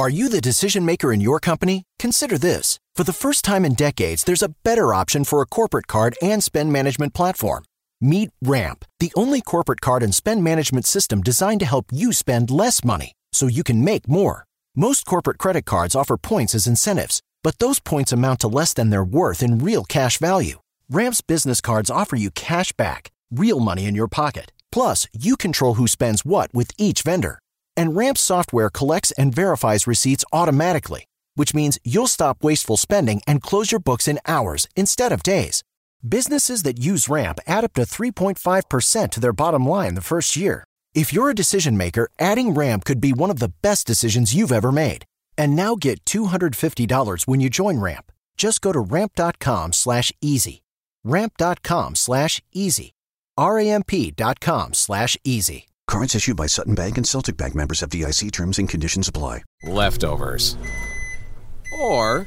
Are you the decision maker in your company? Consider this. For the first time in decades, there's a better option for a corporate card and spend management platform. Meet Ramp, the only corporate card and spend management system designed to help you spend less money so you can make more. Most corporate credit cards offer points as incentives, but those points amount to less than their worth in real cash value. Ramp's business cards offer you cash back, real money in your pocket. Plus, you control who spends what with each vendor. And Ramp's software collects and verifies receipts automatically, which means you'll stop wasteful spending and close your books in hours instead of days. Businesses that use Ramp add up to 3.5% to their bottom line the first year. If you're a decision maker, adding Ramp could be one of the best decisions you've ever made. And now get $250 when you join Ramp. Just go to ramp.com/easy. Ramp.com/easy. ramp.com/easy. Cards issued by Sutton Bank and Celtic Bank, members FDIC. Terms and conditions apply. Leftovers. Or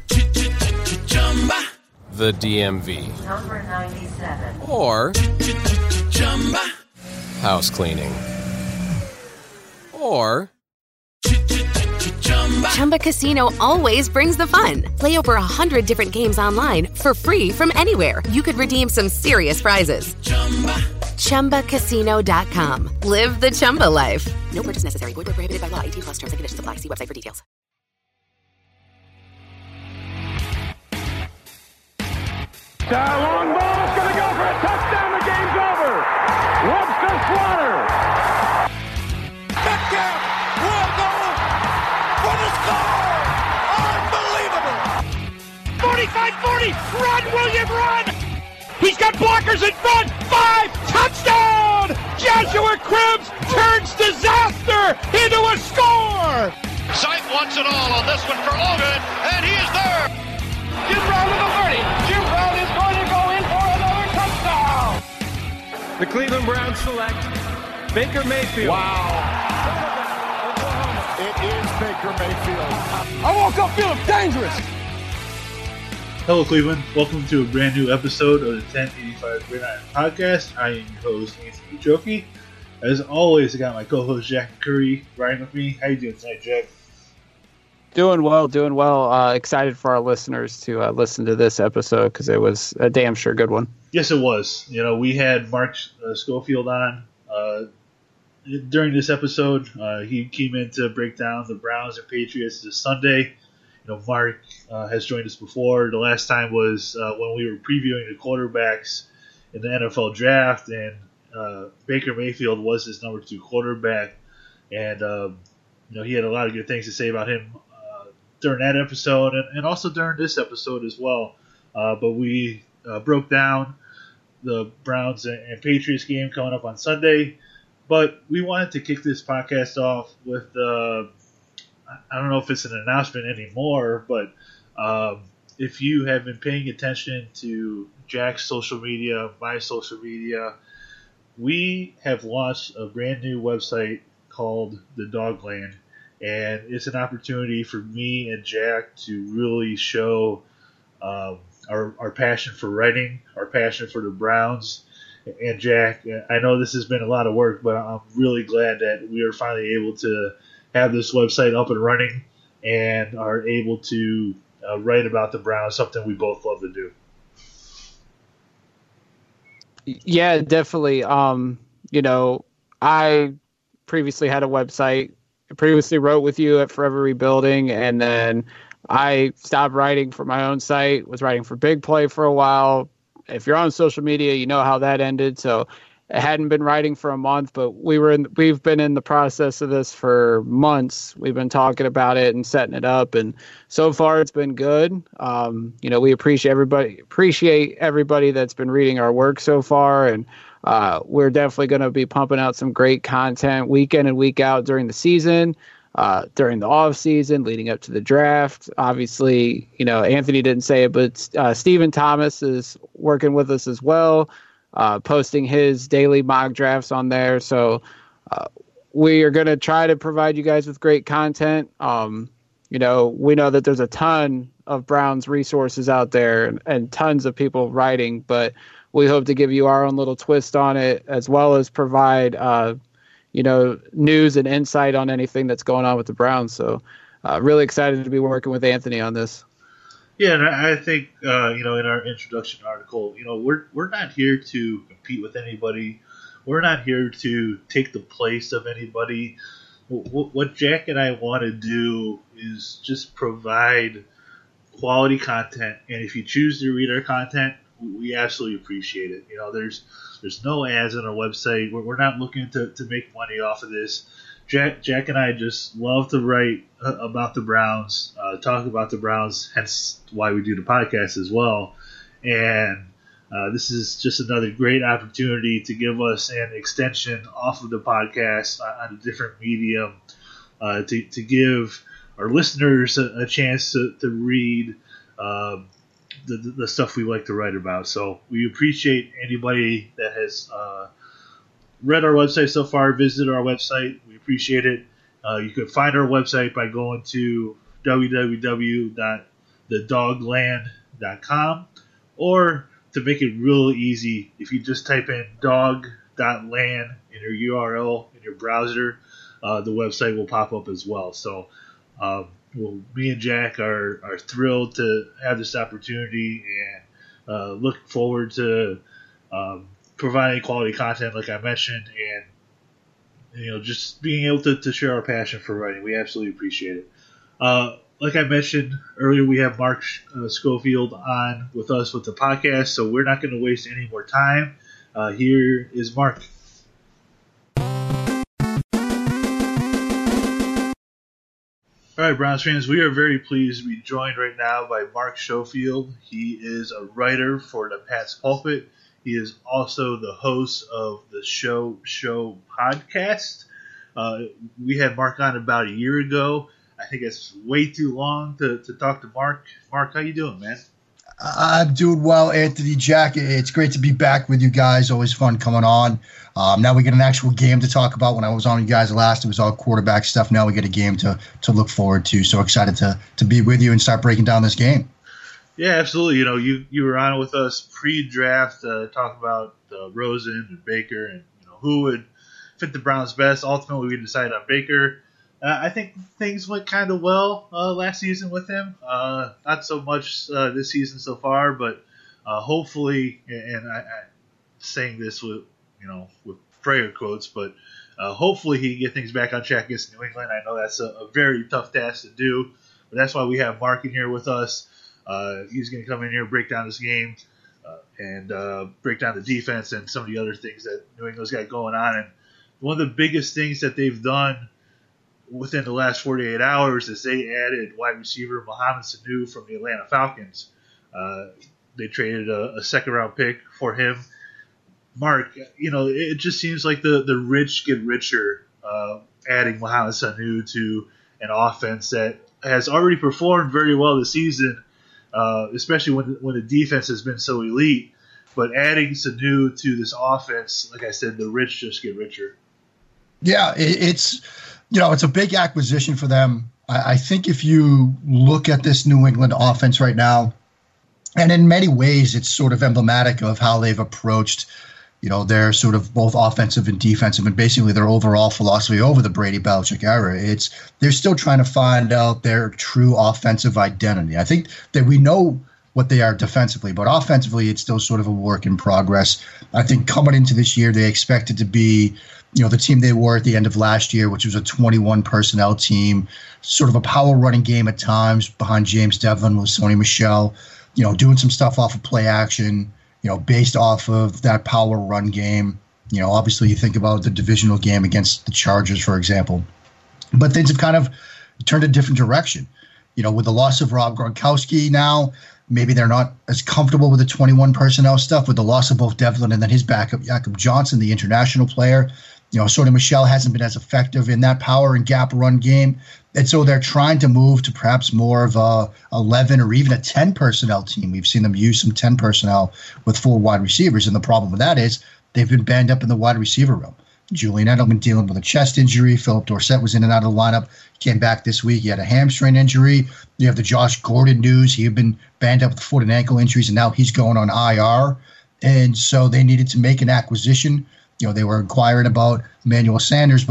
the DMV. Number 97. Or house cleaning. Or Chumba Casino always brings the fun. Play over 100 different games online for free from anywhere. You could redeem some serious prizes. ChumbaCasino.com. Live the Chumba life. No purchase necessary. Void where prohibited by law. 18+ terms and conditions apply. See website for details. Long ball is going to go for a touchdown. The game's over. Webster Slaughter. Metcalf will go for the score. Unbelievable. 45-40. Run, William, run. He's got blockers in front. 5. Touchdown. Joshua Cribbs turns disaster into a score. Sight wants it all on this one for Logan, and he is there. Jim Brown to the 30. Jim Brown is going to go in for another touchdown. The Cleveland Browns select Baker Mayfield. Wow. It is Baker Mayfield. I woke up feeling dangerous. Hello, Cleveland. Welcome to a brand new episode of the 1085 Gridiron Podcast. I am your host, Anthony Joki. As always, I got my co-host, Jack Curry, riding with me. How you doing tonight, Jack? Doing well. Excited for our listeners to listen to this episode because it was a damn sure good one. Yes, it was. You know, we had Mark Schofield on during this episode. He came in to break down the Browns and Patriots this Sunday. You know, Mark has joined us before. The last time was when we were previewing the quarterbacks in the NFL draft, and Baker Mayfield was his number 2 quarterback. And, you know, he had a lot of good things to say about him during that episode and also during this episode as well. But we broke down the Browns and Patriots game coming up on Sunday. But we wanted to kick this podcast off with I don't know if it's an announcement anymore, but if you have been paying attention to Jack's social media, my social media, we have launched a brand new website called The Dogland, and it's an opportunity for me and Jack to really show our passion for writing, our passion for the Browns. And Jack, I know this has been a lot of work, but I'm really glad that we are finally able to have this website up and running and are able to write about the Browns, something we both love to do. Yeah, definitely. You know, I previously had a website. I previously wrote with you at Forever Rebuilding, and then I stopped writing for my own site, was writing for Big Play for a while. If you're on social media, you know how that ended. So I hadn't been writing for a month, but we've been in the process of this for months. We've been talking about it and setting it up, and so far it's been good. You know, we appreciate everybody that's been reading our work so far, and we're definitely going to be pumping out some great content week in and week out during the season, during the off season, leading up to the draft. Obviously, you know, Anthony didn't say it, but Stephen Thomas is working with us as well. Posting his daily mock drafts on there. So we are going to try to provide you guys with great content. You know, we know that there's a ton of Browns resources out there and tons of people writing, but we hope to give you our own little twist on it, as well as provide, you know, news and insight on anything that's going on with the Browns. So really excited to be working with Anthony on this. Yeah, and I think in our introduction article, we're not here to compete with anybody. We're not here to take the place of anybody. What Jack and I want to do is just provide quality content, and if you choose to read our content, we absolutely appreciate it. There's no ads on our website. We're not looking to make money off of this. Jack and I just love to write about the Browns, talk about the Browns, hence why we do the podcast as well. And this is just another great opportunity to give us an extension off of the podcast on a different medium, to give our listeners a chance to read the stuff we like to write about. So we appreciate anybody that has read our website so far, visited our website. We appreciate it. You can find our website by going to www.thedogland.com, or to make it real easy, if you just type in dog.land in your URL in your browser, the website will pop up as well. So me and Jack are thrilled to have this opportunity, and look forward to providing quality content like I mentioned, and just being able to share our passion for writing. We absolutely appreciate it. Like I mentioned earlier, we have Mark Schofield on with us with the podcast, so we're not going to waste any more time. Here is Mark. All right, Browns fans, we are very pleased to be joined right now by Mark Schofield. He is a writer for the Pat's Pulpit. He is also the host of the Show podcast. We had Mark on about a year ago. I think it's way too long to talk to Mark. Mark, how you doing, man? I'm doing well, Anthony, Jack. It's great to be back with you guys. Always fun coming on. Now we get an actual game to talk about. When I was on you guys last, it was all quarterback stuff. Now we get a game to look forward to. So excited to be with you and start breaking down this game. Yeah, absolutely. You were on with us pre-draft, talk about Rosen and Baker and who would fit the Browns best. Ultimately, we decided on Baker. I think things went kind of well last season with him. Not so much this season so far, but hopefully, and I'm saying this with prayer quotes, but hopefully he can get things back on track against New England. I know that's a very tough task to do, but that's why we have Mark in here with us. He's going to come in here, break down this game, and break down the defense and some of the other things that New England's got going on. And one of the biggest things that they've done within the last 48 hours is they added wide receiver Mohamed Sanu from the Atlanta Falcons. They traded a second-round pick for him. Mark, it just seems like the rich get richer adding Mohamed Sanu to an offense that has already performed very well this season, especially when the defense has been so elite. But adding Sanu to this offense, like I said, the rich just get richer. Yeah, it's a big acquisition for them. I think if you look at this New England offense right now, and in many ways it's sort of emblematic of how they've approached their sort of both offensive and defensive, and basically their overall philosophy over the Brady Belichick era. They're still trying to find out their true offensive identity. I think that we know what they are defensively, but offensively it's still sort of a work in progress. I think coming into this year, they expected to be, the team they were at the end of last year, which was a 21 personnel team, sort of a power running game at times behind James Devlin with Sony Michel, doing some stuff off of play action, based off of that power run game. Obviously you think about the divisional game against the Chargers, for example. But things have kind of turned a different direction. With the loss of Rob Gronkowski now, maybe they're not as comfortable with the 21 personnel stuff. With the loss of both Devlin and then his backup, Jakob Johnson, the international player, Sony Michel hasn't been as effective in that power and gap run game. And so they're trying to move to perhaps more of a 11 or even a 10 personnel team. We've seen them use some 10 personnel with 4 wide receivers. And the problem with that is they've been banged up in the wide receiver room. Julian Edelman dealing with a chest injury. Philip Dorsett was in and out of the lineup. Came back this week. He had a hamstring injury. You have the Josh Gordon news. He had been banged up with foot and ankle injuries, and now he's going on IR. And so they needed to make an acquisition. They were inquiring about Emmanuel Sanders, but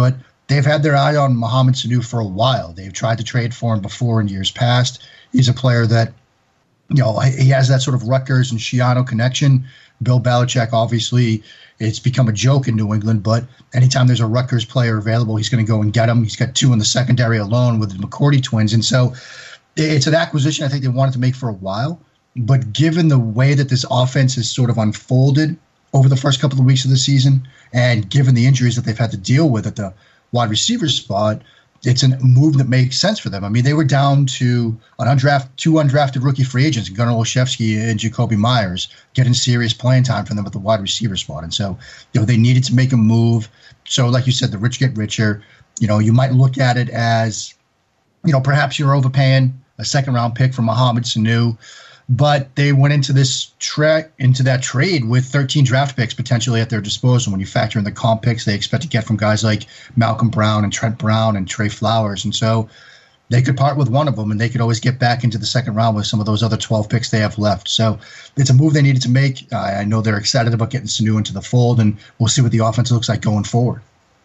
they've had their eye on Mohamed Sanu for a while. They've tried to trade for him before in years past. He's a player that, he has that sort of Rutgers and Schiano connection. Bill Belichick, obviously, it's become a joke in New England, but anytime there's a Rutgers player available, he's going to go and get him. He's got 2 in the secondary alone with the McCourty twins. And so it's an acquisition I think they wanted to make for a while. But given the way that this offense has sort of unfolded over the first couple of weeks of the season, and given the injuries that they've had to deal with at the wide receiver spot, it's a move that makes sense for them. I mean, they were down to two undrafted rookie free agents, Gunnar Olszewski and Jacoby Myers, getting serious playing time for them at the wide receiver spot. And so, they needed to make a move. So, like you said, the rich get richer. You might look at it as, perhaps you're overpaying a second-round pick for Mohamed Sanu, but they went into that trade with 13 draft picks potentially at their disposal. When you factor in the comp picks they expect to get from guys like Malcolm Brown and Trent Brown and Trey Flowers. And so they could part with one of them, and they could always get back into the second round with some of those other 12 picks they have left. So it's a move they needed to make. I know they're excited about getting Sanu into the fold, and we'll see what the offense looks like going forward.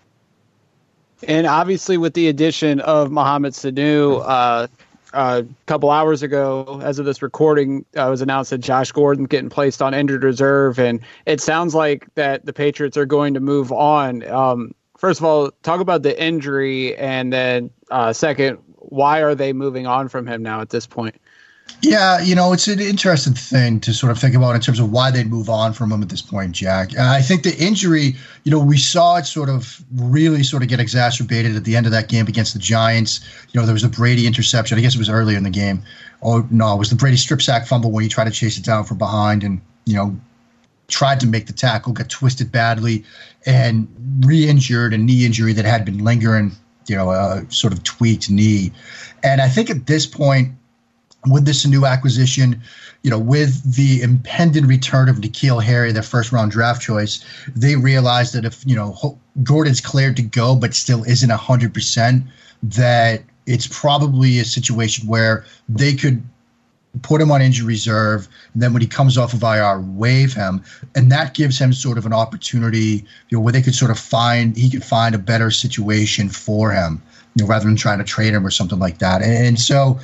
And obviously with the addition of Mohamed Sanu, a couple hours ago, as of this recording, it was announced that Josh Gordon getting placed on injured reserve, and it sounds like that the Patriots are going to move on. First of all, talk about the injury, and then second, why are they moving on from him now at this point? Yeah, it's an interesting thing to sort of think about in terms of why they'd move on from him at this point, Jack. I think the injury, we saw it really get exacerbated at the end of that game against the Giants. There was a Brady interception. I guess it was earlier in the game. Oh, no, it was the Brady strip sack fumble when he tried to chase it down from behind and, tried to make the tackle, got twisted badly, and re-injured a knee injury that had been lingering, a sort of tweaked knee. And I think at this point, with this new acquisition, with the impending return of N'Keal Harry, their first-round draft choice, they realized that if, Gordon's cleared to go but still isn't 100%, that it's probably a situation where they could put him on injury reserve, and then when he comes off of IR, waive him, and that gives him sort of an opportunity, where they could he could find a better situation for him, rather than trying to trade him or something like that. And so,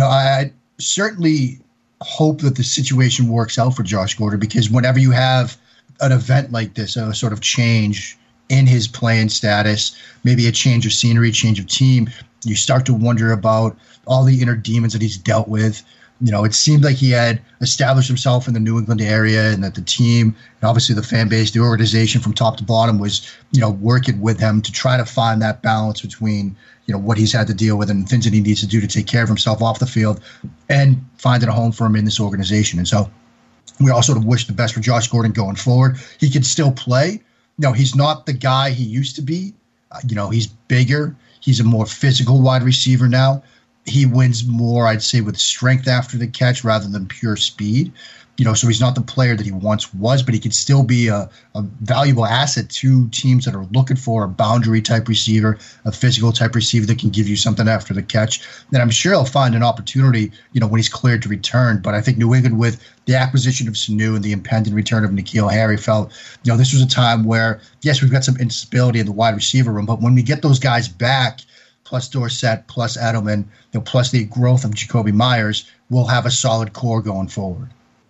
I certainly hope that the situation works out for Josh Gordon, because whenever you have an event like this, a sort of change in his playing status, maybe a change of scenery, change of team, you start to wonder about all the inner demons that he's dealt with. It seemed like he had established himself in the New England area, and that the team, and obviously the fan base, the organization from top to bottom was, working with him to try to find that balance between, what he's had to deal with and things that he needs to do to take care of himself off the field, and finding a home for him in this organization. And so we all sort of wish the best for Josh Gordon going forward. He can still play. He's not the guy he used to be. He's bigger. He's a more physical wide receiver now. He wins more, I'd say, with strength after the catch rather than pure speed. So he's not the player that he once was, but he can still be a valuable asset to teams that are looking for a boundary-type receiver, a physical-type receiver that can give you something after the catch. Then I'm sure he'll find an opportunity, when he's cleared to return. But I think New England, with the acquisition of Sanu and the impending return of N'Keal Harry, felt, this was a time where, yes, we've got some instability in the wide receiver room, but when we get those guys back, plus Dorsett, plus Edelman, plus the growth of Jacoby Myers, we'll have a solid core going forward.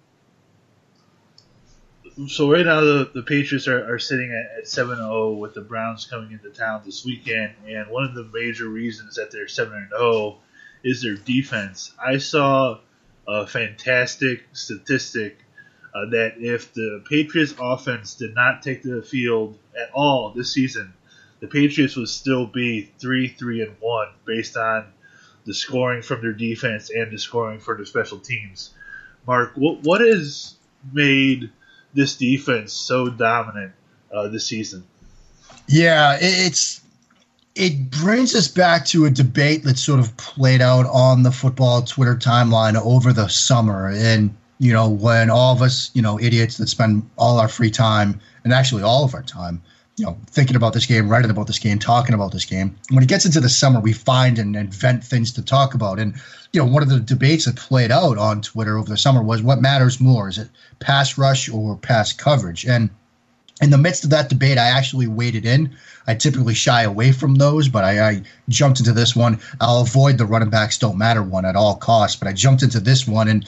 So right now the Patriots are sitting at 7-0 with the Browns coming into town this weekend, and one of the major reasons that they're 7-0 is their defense. I saw a fantastic statistic that if the Patriots offense did not take the field at all this season, the Patriots would still be 3-1 based on the scoring from their defense and the scoring for their special teams. Mark, what has made this defense so dominant this season? Yeah, it brings us back to a debate that sort of played out on the football Twitter timeline over the summer. And, when all of us, idiots that spend all our free time, and actually all of our time, thinking about this game, writing about this game, talking about this game. When it gets into the summer, we find and invent things to talk about. And, one of the debates that played out on Twitter over the summer was what matters more? Is it pass rush or pass coverage? And in the midst of that debate, I actually waded in. I typically shy away from those, but I jumped into this one. I'll avoid the running backs don't matter one at all costs, but I jumped into this one, and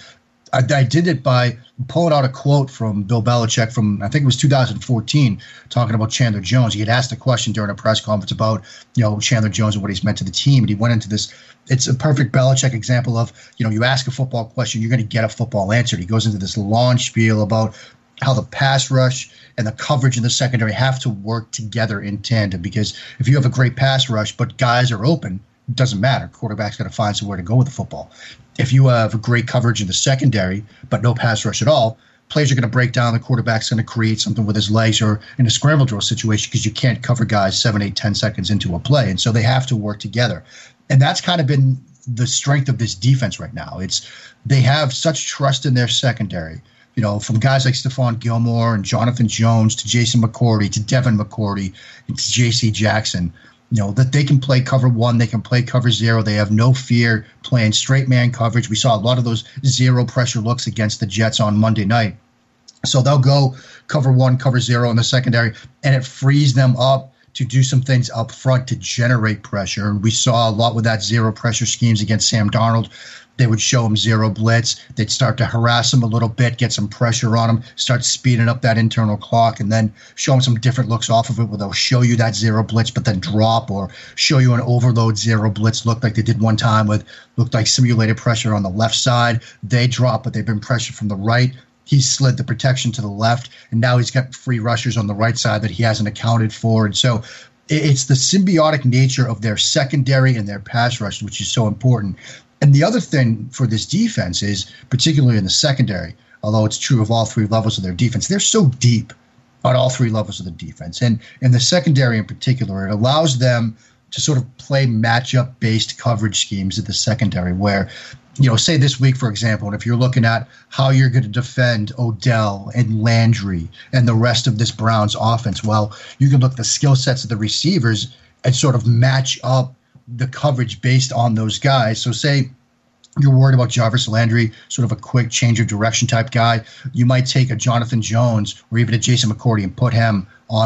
I did it by pulling out a quote from Bill Belichick from, I think it was 2014, talking about Chandler Jones. He had asked a question during a press conference about, Chandler Jones and what he's meant to the team, and he went into this. It's a perfect Belichick example of, you ask a football question, you're going to get a football answer. He goes into this long spiel about how the pass rush and the coverage in the secondary have to work together in tandem, because if you have a great pass rush but guys are open, it doesn't matter. Quarterback's got to find somewhere to go with the football. If you have a great coverage in the secondary but no pass rush at all, players are going to break down. The quarterback's going to create something with his legs or in a scramble drill situation, because you can't cover guys 7, 8, 10 seconds into a play. And so they have to work together. And that's kind of been the strength of this defense right now. They have such trust in their secondary. From guys like Stephon Gilmore and Jonathan Jones to Jason McCourty to Devin McCourty and to J.C. Jackson, that they can play cover 1, they can play cover 0. They have no fear playing straight man coverage. We saw a lot of those zero pressure looks against the Jets on Monday night. So they'll go cover 1, cover 0 in the secondary, and it frees them up to do some things up front to generate pressure. And we saw a lot with that zero pressure schemes against Sam Darnold. They would show him zero blitz. They'd start to harass him a little bit, get some pressure on him, start speeding up that internal clock, and then show him some different looks off of it where they'll show you that zero blitz but then drop, or show you an overload zero blitz look like they did one time with looked like simulated pressure on the left side. They drop, but they've been pressured from the right. He slid the protection to the left, and now he's got free rushers on the right side that he hasn't accounted for. And so it's the symbiotic nature of their secondary and their pass rush, which is so important. And the other thing for this defense is, particularly in the secondary, although it's true of all 3 levels of their defense, they're so deep on all 3 levels of the defense. And in the secondary in particular, it allows them to sort of play matchup-based coverage schemes at the secondary where, say this week, for example, and if you're looking at how you're going to defend Odell and Landry and the rest of this Browns offense, well, you can look at the skill sets of the receivers and sort of match up the coverage based on those guys. So say you're worried about Jarvis Landry, sort of a quick change of direction type guy, you might take a Jonathan Jones or even a Jason McCourty and put him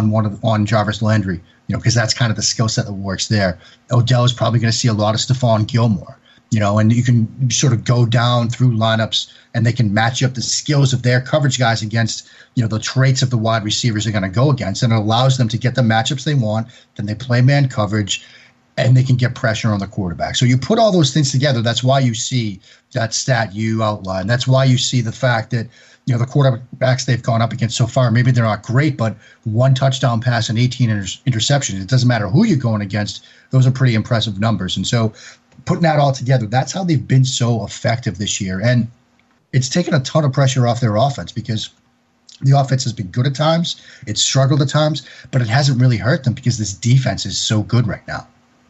on Jarvis Landry, because that's kind of the skill set that works there. Odell is probably going to see a lot of Stephon Gilmore, and you can sort of go down through lineups and they can match up the skills of their coverage guys against, the traits of the wide receivers they're going to go against. And it allows them to get the matchups they want. Then they play man coverage, and they can get pressure on the quarterback. So you put all those things together. That's why you see that stat you outlined. That's why you see the fact that, the quarterbacks they've gone up against so far, maybe they're not great, but 1 touchdown pass and 18 interceptions. It doesn't matter who you're going against. Those are pretty impressive numbers. And so putting that all together, that's how they've been so effective this year. And it's taken a ton of pressure off their offense, because the offense has been good at times. It's struggled at times, but it hasn't really hurt them because this defense is so good right now.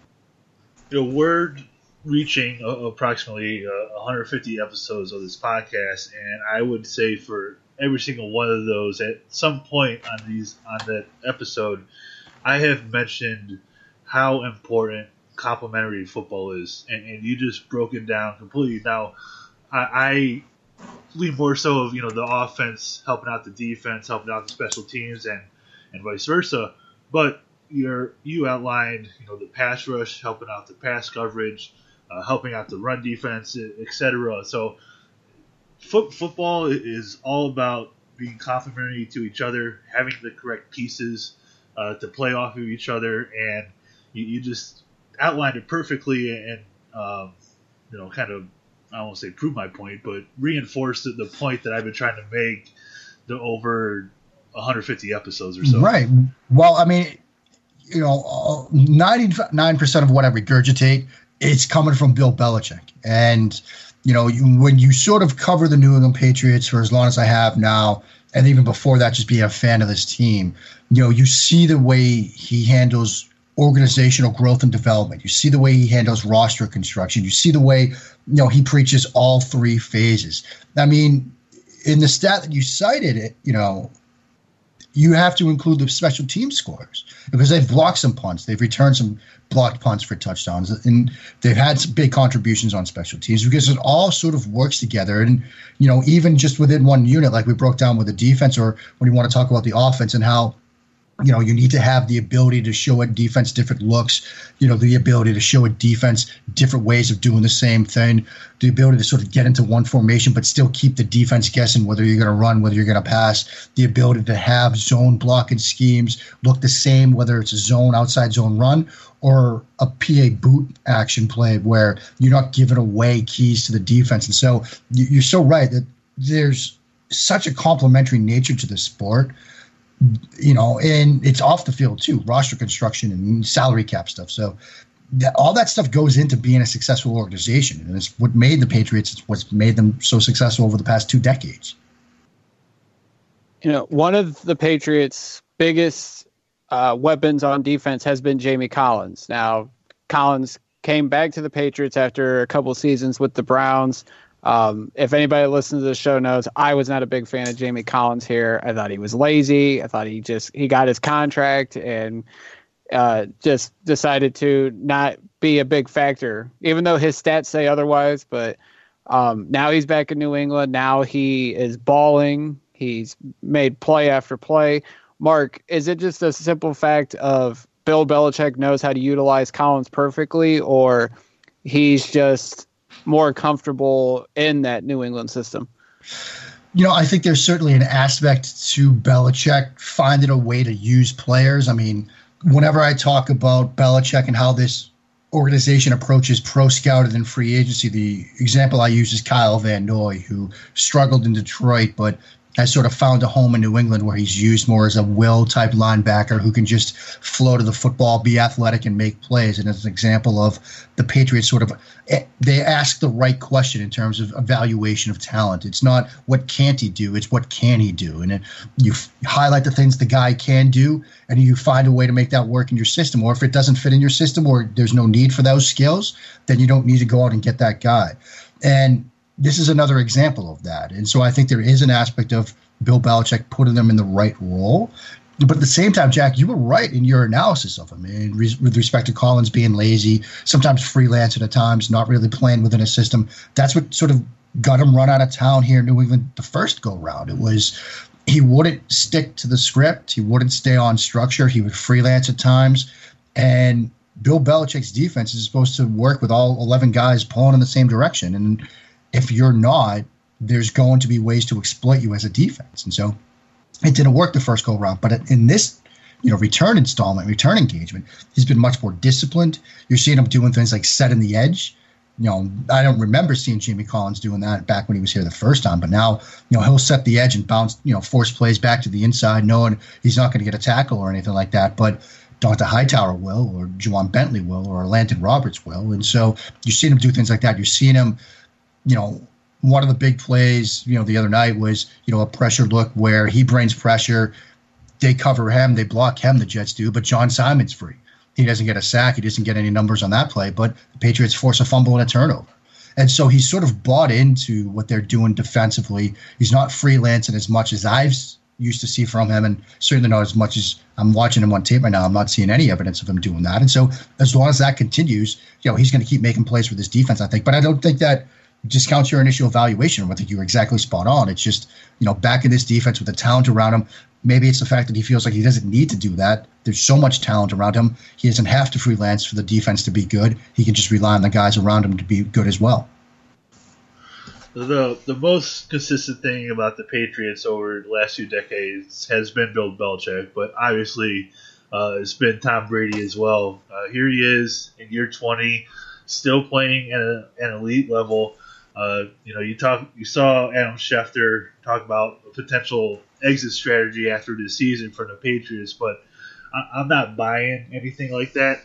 We're reaching approximately 150 episodes of this podcast, and I would say for every single one of those, at some point on that episode, I have mentioned how important complementary football is, and you just broke it down completely. Now, I lean more so of the offense helping out the defense, helping out the special teams, and vice versa, but you outlined, the pass rush, helping out the pass coverage, helping out the run defense, etc. So football is all about being complementary to each other, having the correct pieces to play off of each other, and you just outlined it perfectly and, kind of, I won't say prove my point, but reinforced the point that I've been trying to make over 150 episodes or so. Right. Well, I mean, 99% of what I regurgitate is coming from Bill Belichick. And, when you sort of cover the New England Patriots for as long as I have now, and even before that, just being a fan of this team, you see the way he handles organizational growth and development. You see the way he handles roster construction. You see the way, he preaches all 3 phases. I mean, in the stat that you cited, you have to include the special team scores because they've blocked some punts. They've returned some blocked punts for touchdowns, and they've had some big contributions on special teams because it all sort of works together. And, even just within one unit, like we broke down with the defense, or when you want to talk about the offense and how You need to have the ability to show a defense different looks, the ability to show a defense different ways of doing the same thing, the ability to sort of get into one formation but still keep the defense guessing whether you're going to run, whether you're going to pass, the ability to have zone blocking schemes look the same, whether it's a zone, outside zone run, or a PA boot action play where you're not giving away keys to the defense. And so you're so right that there's such a complementary nature to the sport. And it's off the field too, roster construction and salary cap stuff. So all that stuff goes into being a successful organization. And it's what made the Patriots, it's what's made them so successful over the past 2 decades. One of the Patriots' biggest weapons on defense has been Jamie Collins. Now, Collins came back to the Patriots after a couple seasons with the Browns. If anybody listens to the show knows, I was not a big fan of Jamie Collins here. I thought he was lazy. I thought he got his contract and just decided to not be a big factor, even though his stats say otherwise. But now he's back in New England. Now he is balling. He's made play after play. Mark, is it just a simple fact of Bill Belichick knows how to utilize Collins perfectly, or he's just more comfortable in that New England system? I think there's certainly an aspect to Belichick finding a way to use players. I mean, whenever I talk about Belichick and how this organization approaches pro scouting and free agency, the example I use is Kyle Van Noy, who struggled in Detroit, but has sort of found a home in New England where he's used more as a will-type linebacker who can just flow to the football, be athletic, and make plays. And as an example of the Patriots they ask the right question in terms of evaluation of talent. It's not what can't he do, it's what can he do. And you highlight the things the guy can do, and you find a way to make that work in your system. Or if it doesn't fit in your system or there's no need for those skills, then you don't need to go out and get that guy. And this is another example of that. And so I think there is an aspect of Bill Belichick putting them in the right role. But at the same time, Jack, you were right in your analysis of him with respect to Collins being lazy, sometimes freelancing at times, not really playing within a system. That's what sort of got him run out of town here in New England the first go-round. It was he wouldn't stick to the script. He wouldn't stay on structure. He would freelance at times. And Bill Belichick's defense is supposed to work with all 11 guys pulling in the same direction. And if you're not, there's going to be ways to exploit you as a defense. And so it didn't work the first go round. But in this return engagement, he's been much more disciplined. You're seeing him doing things like setting the edge. I don't remember seeing Jamie Collins doing that back when he was here the first time. But now, he'll set the edge and bounce, force plays back to the inside, knowing he's not going to get a tackle or anything like that. But Donta Hightower will, or Juwan Bentley will, or Landon Roberts will. And so you're seeing him do things like that. You're seeing him, one of the big plays, the other night was, a pressure look where he brings pressure. They cover him. They block him, the Jets do, but John Simon's free. He doesn't get a sack. He doesn't get any numbers on that play, but the Patriots force a fumble and a turnover. And so he's sort of bought into what they're doing defensively. He's not freelancing as much as I've used to see from him, and certainly not as much as I'm watching him on tape right now. I'm not seeing any evidence of him doing that. And so as long as that continues, he's going to keep making plays with his defense, I think. But I don't think that discounts your initial evaluation. I think you were exactly spot on. It's just, back in this defense with the talent around him, maybe it's the fact that he feels like he doesn't need to do that. There's so much talent around him. He doesn't have to freelance for the defense to be good. He can just rely on the guys around him to be good as well. The most consistent thing about the Patriots over the last 2 decades has been Bill Belichick, but obviously it's been Tom Brady as well. Here he is in year 20, still playing at an elite level. You saw Adam Schefter talk about a potential exit strategy after the season for the Patriots, but I'm not buying anything like that.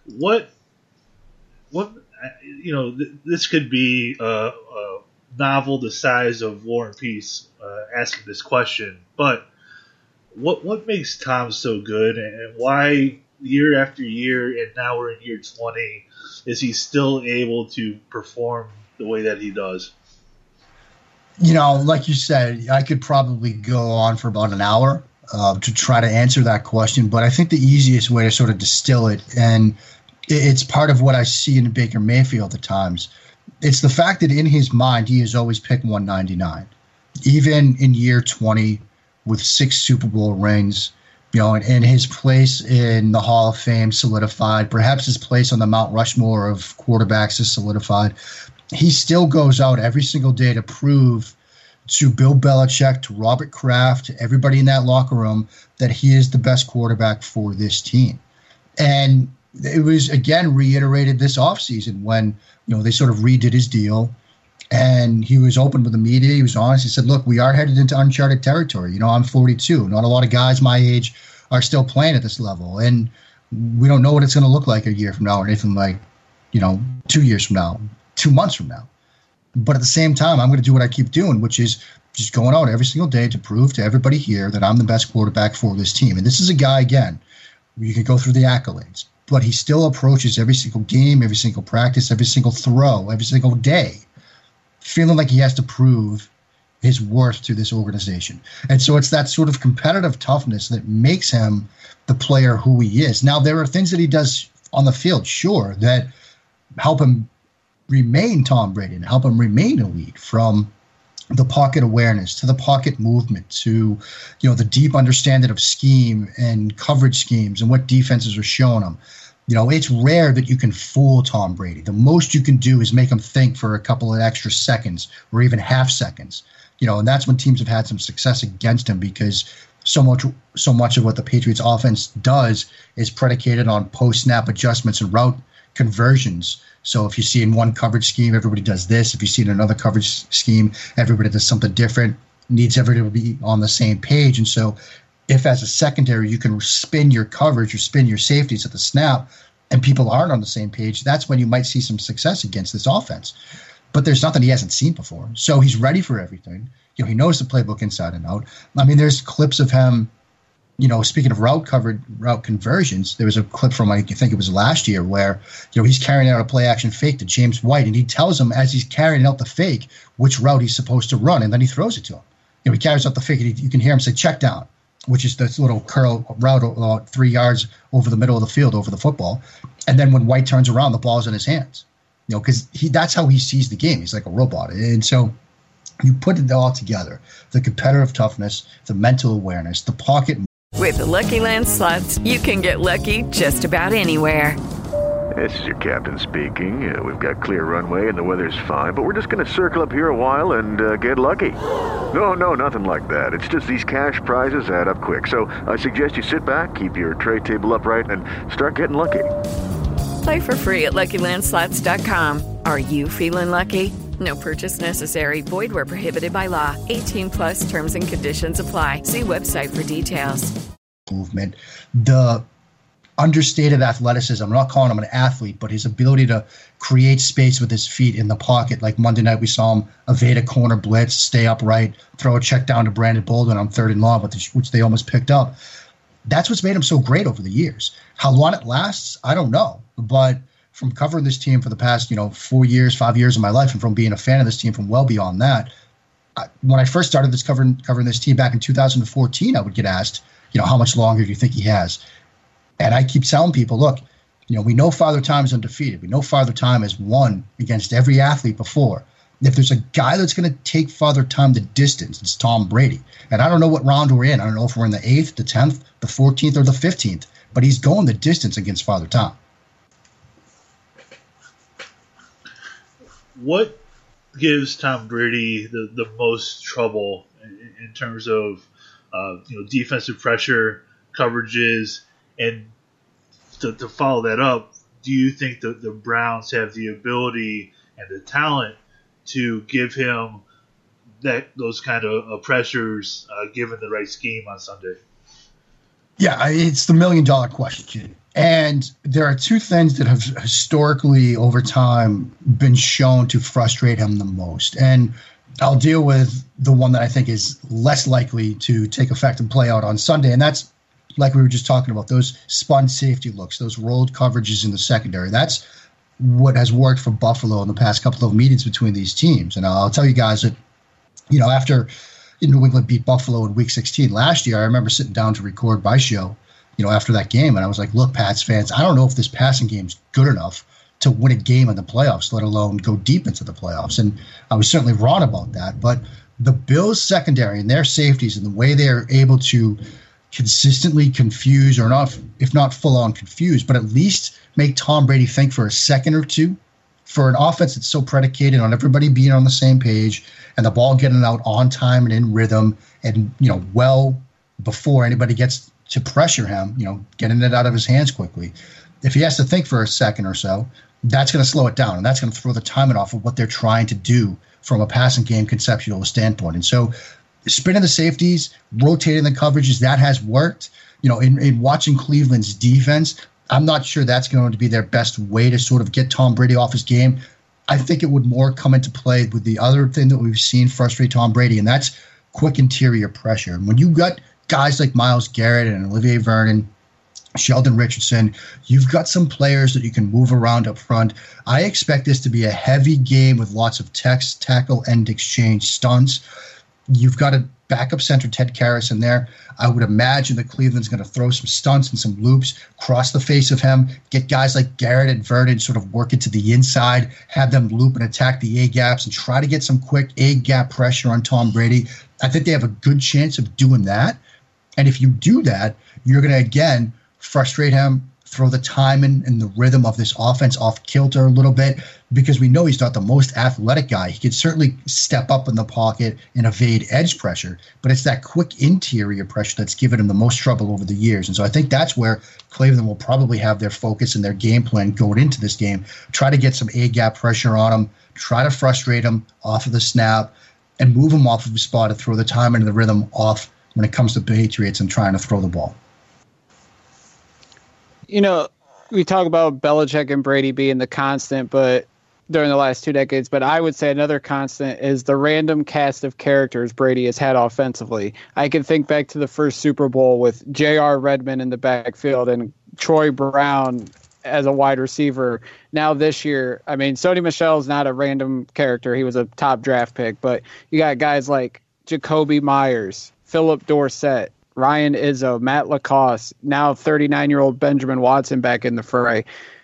This could be a novel the size of War and Peace asking this question, but what makes Tom so good, and why year after year, and now we're in year 20, is he still able to perform the way that he does? Like you said, I could probably go on for about an hour to try to answer that question, but I think the easiest way to sort of distill it, and it's part of what I see in Baker Mayfield at times, it's the fact that in his mind he has always picked 199. Even in year 20 with 6 Super Bowl rings, and his place in the Hall of Fame solidified. Perhaps his place on the Mount Rushmore of quarterbacks is solidified. He still goes out every single day to prove to Bill Belichick, to Robert Kraft, to everybody in that locker room that he is the best quarterback for this team. And it was, again, reiterated this offseason when, they sort of redid his deal. And he was open with the media. He was honest. He said, look, we are headed into uncharted territory. I'm 42. Not a lot of guys my age are still playing at this level. And we don't know what it's going to look like a year from now or anything like, 2 years from now, 2 months from now. But at the same time, I'm going to do what I keep doing, which is just going out every single day to prove to everybody here that I'm the best quarterback for this team. And this is a guy, again, you can go through the accolades, but he still approaches every single game, every single practice, every single throw, every single day, feeling like he has to prove his worth to this organization. And so it's that sort of competitive toughness that makes him the player who he is. Now, there are things that he does on the field, sure, that help him remain Tom Brady and help him remain elite, from the pocket awareness to the pocket movement to, the deep understanding of scheme and coverage schemes and what defenses are showing him. It's rare that you can fool Tom Brady. The most you can do is make him think for a couple of extra seconds or even half seconds. And that's when teams have had some success against him, because so much of what the Patriots offense does is predicated on post-snap adjustments and route conversions. So if you see in one coverage scheme, everybody does this. If you see in another coverage scheme, everybody does something different. Needs everybody to be on the same page. And so if as a secondary you can spin your coverage or spin your safeties at the snap and people aren't on the same page, that's when you might see some success against this offense. But there's nothing he hasn't seen before. So he's ready for everything. He knows the playbook inside and out. I mean, there's clips of him, speaking of route conversions, there was a clip from, I think it was last year, where, he's carrying out a play action fake to James White, and he tells him as he's carrying out the fake which route he's supposed to run, and then he throws it to him. He carries out the fake, and you can hear him say check down, which is this little curl route about 3 yards over the middle of the field over the football. And then when White turns around, the ball's in his hands, because that's how he sees the game. He's like a robot. And so you put it all together, the competitive toughness, the mental awareness, the pocket. With the Lucky Land Slots, you can get lucky just about anywhere. This is your captain speaking. We've got clear runway and the weather's fine, but we're just going to circle up here a while and get lucky. No, nothing like that. It's just these cash prizes add up quick. So I suggest you sit back, keep your tray table upright, and start getting lucky. Play for free at LuckyLandSlots.com. Are you feeling lucky? No purchase necessary. Void where prohibited by law. 18+ terms and conditions apply. See website for details. Movement, the understated athleticism. I'm not calling him an athlete, but his ability to create space with his feet in the pocket. Like Monday night, we saw him evade a corner blitz, stay upright, throw a check down to Brandon Bolden on 3rd and long, which they almost picked up. That's what's made him so great over the years. How long it lasts, I don't know. But from covering this team for the past, 5 years of my life, and from being a fan of this team from well beyond that, when I first started this covering this team back in 2014, I would get asked, how much longer do you think he has? And I keep telling people, look, we know Father Time is undefeated. We know Father Time has won against every athlete before. If there's a guy that's going to take Father Time the distance, it's Tom Brady. And I don't know what round we're in. I don't know if we're in the 8th, the 10th, the 14th, or the 15th, but he's going the distance against Father Time. What gives Tom Brady the most trouble in terms of defensive pressure, coverages, and to follow that up, do you think that the Browns have the ability and the talent to give him those kind of pressures given the right scheme on Sunday? Yeah, it's the $1 million question. And there are two things that have historically over time been shown to frustrate him the most. And I'll deal with the one that I think is less likely to take effect and play out on Sunday. And that's, like we were just talking about, those spun safety looks, those rolled coverages in the secondary. That's what has worked for Buffalo in the past couple of meetings between these teams. And I'll tell you guys that, after New England beat Buffalo in Week 16 last year, I remember sitting down to record my show, after that game. And I was like, look, Pats fans, I don't know if this passing game's good enough to win a game in the playoffs, let alone go deep into the playoffs. And I was certainly wrong about that. But the Bills secondary and their safeties and the way they're able to consistently confuse, or not, if not full on confuse, but at least make Tom Brady think for a second or two, for an offense that's so predicated on everybody being on the same page and the ball getting out on time and in rhythm and, well before anybody gets to pressure him, getting it out of his hands quickly. If he has to think for a second or so, that's going to slow it down, and that's going to throw the timing off of what they're trying to do from a passing game conceptual standpoint. And so spinning the safeties, rotating the coverages, that has worked. In watching Cleveland's defense, I'm not sure that's going to be their best way to sort of get Tom Brady off his game. I think it would more come into play with the other thing that we've seen frustrate Tom Brady, and that's quick interior pressure. And when you got guys like Myles Garrett and Olivier Vernon, Sheldon Richardson, you've got some players that you can move around up front. I expect this to be a heavy game with lots of tackle, end exchange stunts. You've got a backup center, Ted Karras, in there. I would imagine that Cleveland's going to throw some stunts and some loops, cross the face of him, get guys like Garrett and Vernon sort of work it to the inside, have them loop and attack the A-gaps and try to get some quick A-gap pressure on Tom Brady. I think they have a good chance of doing that. And if you do that, you're going to, again, frustrate him, throw the time and the rhythm of this offense off kilter a little bit, because we know he's not the most athletic guy. He can certainly step up in the pocket and evade edge pressure, but it's that quick interior pressure that's given him the most trouble over the years. And so I think that's where Cleveland will probably have their focus and their game plan going into this game. Try to get some A-gap pressure on him, try to frustrate him off of the snap, and move him off of his spot to throw the time and the rhythm off when it comes to Patriots and trying to throw the ball. We talk about Belichick and Brady being the constant, but during the last 2 decades, but I would say another constant is the random cast of characters Brady has had offensively. I can think back to the first Super Bowl with J.R. Redmond in the backfield and Troy Brown as a wide receiver. Now this year, Sony Michel's not a random character. He was a top draft pick, but you got guys like Jacoby Myers, Philip Dorsett, Ryan Izzo, Matt Lacoste, now 39-year-old Benjamin Watson back in the fray.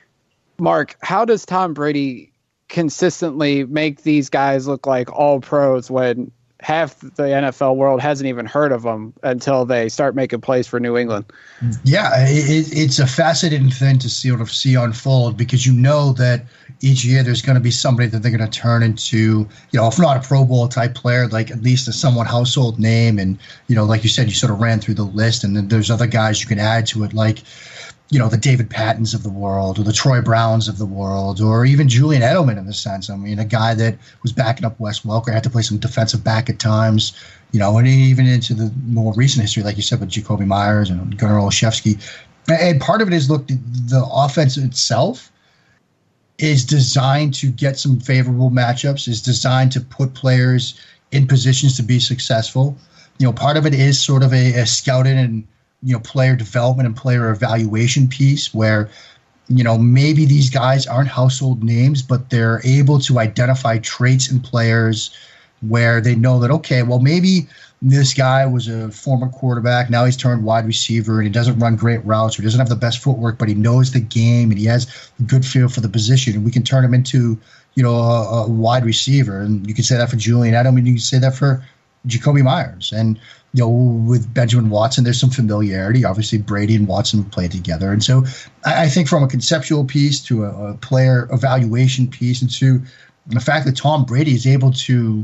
Mark, how does Tom Brady consistently make these guys look like all pros when half the NFL world hasn't even heard of them until they start making plays for New England? Yeah, it's a fascinating thing to sort of see unfold, because that each year there's going to be somebody that they're going to turn into, if not a Pro Bowl type player, like at least a somewhat household name. And, like you said, you sort of ran through the list, and then there's other guys you can add to it, like, the David Pattons of the world, or the Troy Browns of the world, or even Julian Edelman in a sense. A guy that was backing up Wes Welker, had to play some defensive back at times, and even into the more recent history, like you said, with Jacoby Myers and Gunnar Olszewski. And part of it is, look, the offense itself is designed to get some favorable matchups, is designed to put players in positions to be successful. Part of it is sort of a scouting and, player development and player evaluation piece where, maybe these guys aren't household names, but they're able to identify traits in players where they know that, okay, well, maybe this guy was a former quarterback, now he's turned wide receiver, and he doesn't run great routes, or doesn't have the best footwork, but he knows the game and he has a good feel for the position, and we can turn him into, a wide receiver. And you can say that for Julian Edelman, you can say that for Jacoby Myers. And, with Benjamin Watson, there's some familiarity. Obviously, Brady and Watson played together. And so I think from a conceptual piece to a player evaluation piece, and to the fact that Tom Brady is able to,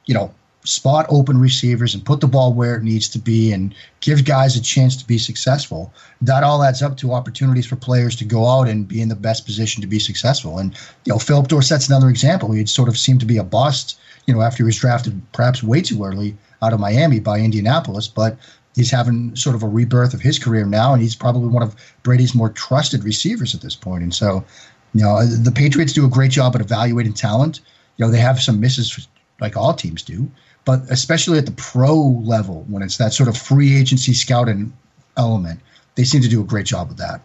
spot open receivers and put the ball where it needs to be and give guys a chance to be successful, that all adds up to opportunities for players to go out and be in the best position to be successful. And, Philip Dorsett's another example. He'd sort of seemed to be a bust, after he was drafted perhaps way too early out of Miami by Indianapolis, but he's having sort of a rebirth of his career now, and he's probably one of Brady's more trusted receivers at this point. And so, the Patriots do a great job at evaluating talent. They have some misses like all teams do, but especially at the pro level, when it's that sort of free agency scouting element, they seem to do a great job with that.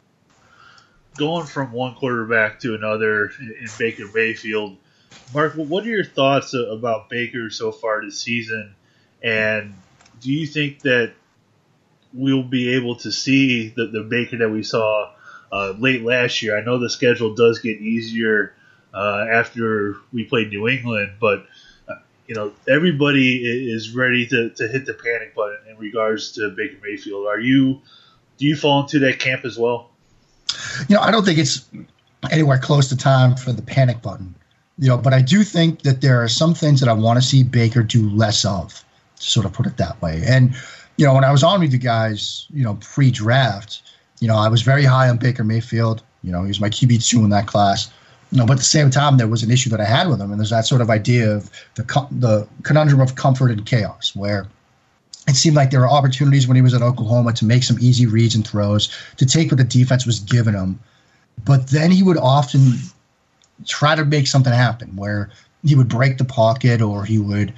Going from one quarterback to another in Baker Mayfield, Mark, what are your thoughts about Baker so far this season? And do you think that we'll be able to see the Baker that we saw late last year? I know the schedule does get easier after we played New England, but everybody is ready to hit the panic button in regards to Baker Mayfield. Do you fall into that camp as well? I don't think it's anywhere close to time for the panic button. But I do think that there are some things that I want to see Baker do less of, to sort of put it that way. And, when I was on with you guys, pre-draft, I was very high on Baker Mayfield. He was my QB2 in that class. But at the same time, there was an issue that I had with him, and there's that sort of idea of the conundrum of comfort and chaos, where it seemed like there were opportunities when he was at Oklahoma to make some easy reads and throws, to take what the defense was giving him. But then he would often try to make something happen, where he would break the pocket, or he would,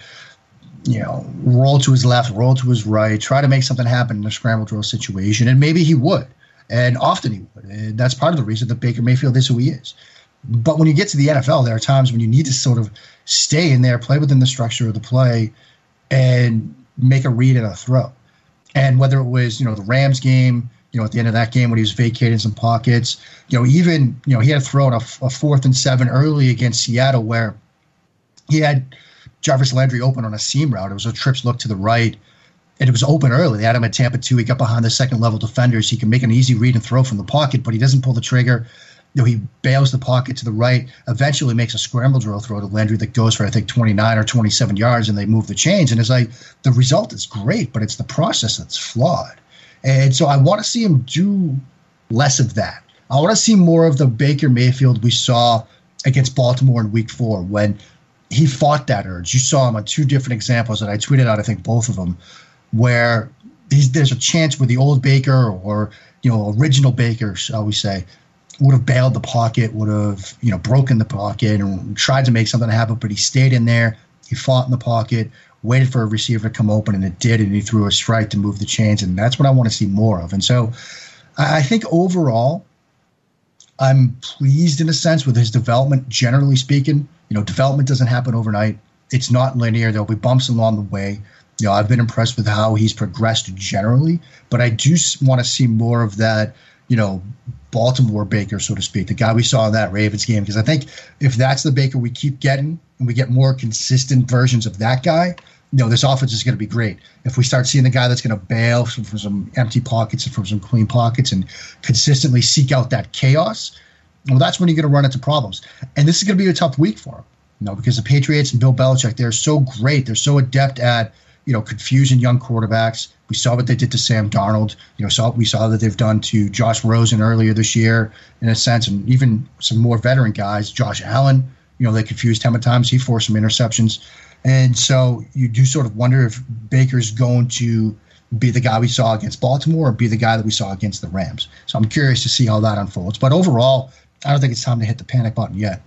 roll to his left, roll to his right, try to make something happen in a scramble drill situation. And maybe he would, and often he would. And that's part of the reason that Baker Mayfield is who he is. But when you get to the NFL, there are times when you need to sort of stay in there, play within the structure of the play, and make a read and a throw. And whether it was, the Rams game, at the end of that game when he was vacating some pockets, even, he had a throw in a 4th and 7 early against Seattle where he had Jarvis Landry open on a seam route. It was a trips look to the right, and it was open early. They had him at Tampa 2. He got behind the second-level defenders. He can make an easy read and throw from the pocket, but he doesn't pull the trigger. He bails the pocket to the right, eventually makes a scramble drill throw to Landry that goes for, I think, 29 or 27 yards, and they move the chains. And it's like, the result is great, but it's the process that's flawed. And so I want to see him do less of that. I want to see more of the Baker Mayfield we saw against Baltimore in Week 4 when he fought that urge. You saw him on 2 different examples that I tweeted out, I think both of them, where there's a chance where the old Baker or, original Baker, shall we say, would have bailed the pocket, would have, broken the pocket and tried to make something happen, but he stayed in there. He fought in the pocket, waited for a receiver to come open, and it did, and he threw a strike to move the chains, and that's what I want to see more of. And so I think overall, I'm pleased in a sense with his development, generally speaking. Development doesn't happen overnight. It's not linear. There'll be bumps along the way. I've been impressed with how he's progressed generally, but I do want to see more of that, Baltimore Baker, so to speak, the guy we saw in that Ravens game, because I think if that's the Baker we keep getting and we get more consistent versions of that guy, this offense is going to be great. If we start seeing the guy that's going to bail from some empty pockets and from some clean pockets and consistently seek out that chaos, well, that's when you're going to run into problems. And this is going to be a tough week for him, because the Patriots and Bill Belichick, they're so great. They're so adept at, confusing young quarterbacks. We saw what they did to Sam Darnold. We saw that they've done to Josh Rosen earlier this year, in a sense, and even some more veteran guys. Josh Allen, they confused him at times. He forced some interceptions. And so you do sort of wonder if Baker's going to be the guy we saw against Baltimore or be the guy that we saw against the Rams. So I'm curious to see how that unfolds. But overall, I don't think it's time to hit the panic button yet.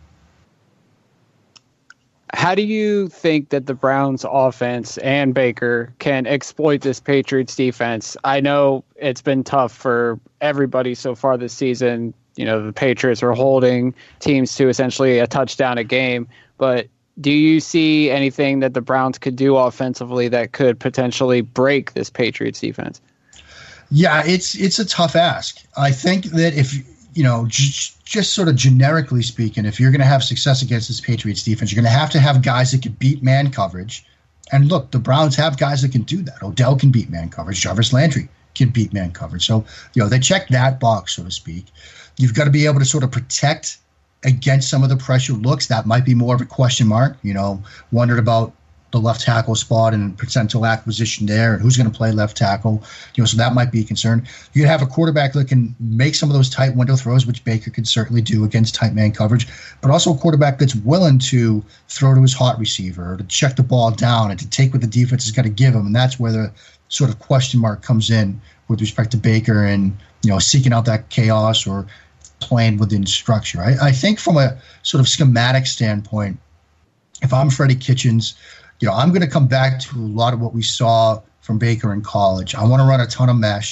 How do you think that the Browns offense and Baker can exploit this Patriots defense? I know it's been tough for everybody so far this season. The Patriots are holding teams to essentially a touchdown a game. But do you see anything that the Browns could do offensively that could potentially break this Patriots defense? Yeah, it's a tough ask. I think that if just sort of generically speaking, if you're going to have success against this Patriots defense, you're going to have guys that can beat man coverage. And look, the Browns have guys that can do that. Odell can beat man coverage. Jarvis Landry can beat man coverage. So, they check that box, so to speak. You've got to be able to sort of protect against some of the pressure looks. That might be more of a question mark, wondered about the left tackle spot and potential acquisition there and who's going to play left tackle. So that might be a concern. You have a quarterback that can make some of those tight window throws, which Baker could certainly do against tight man coverage, but also a quarterback that's willing to throw to his hot receiver or to check the ball down and to take what the defense is going to give him. And that's where the sort of question mark comes in with respect to Baker and, seeking out that chaos or playing within structure. I think from a sort of schematic standpoint, if I'm Freddie Kitchens, I'm going to come back to a lot of what we saw from Baker in college. I want to run a ton of mesh.